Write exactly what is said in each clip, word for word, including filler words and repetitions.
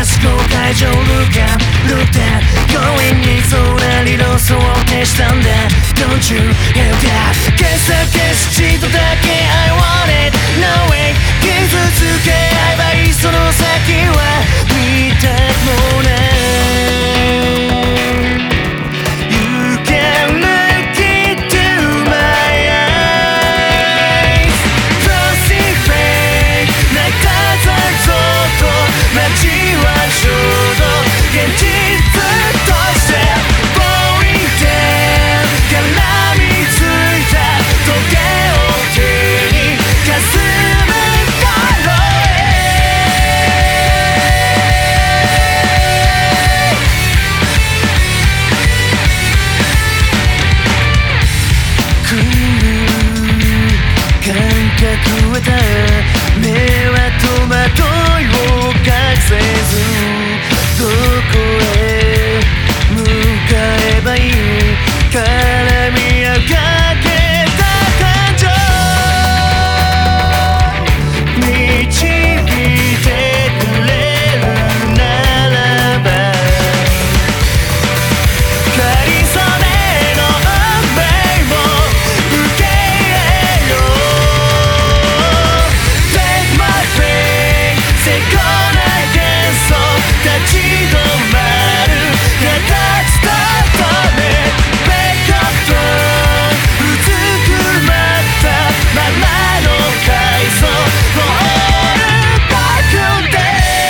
す公会上ルカンルテン強引に空にロスを消したんだ Don't you hear that 消す消すちとだけ I want it No way 傷つけ合えばいいその先は見たくもない You can look into my eyes Plastic fake 泣いた残像と街はちょうど現実としてボーリング絡みついた時計を手にかすむだろう感覚はた目は戸惑いを隠せずどこへ向かえばいい絡み合うかけた感情導いてくれるならばかりそめの運命を受け入れよう Take my pain せこな幻想立ち止まる形と止め Wake up burn うずくまったままの階層 Fall back day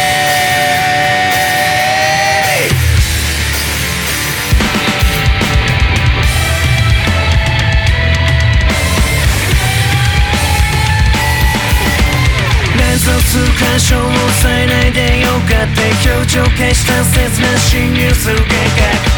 連想する干渉を抑えないでよかって表情消した切な侵入する計画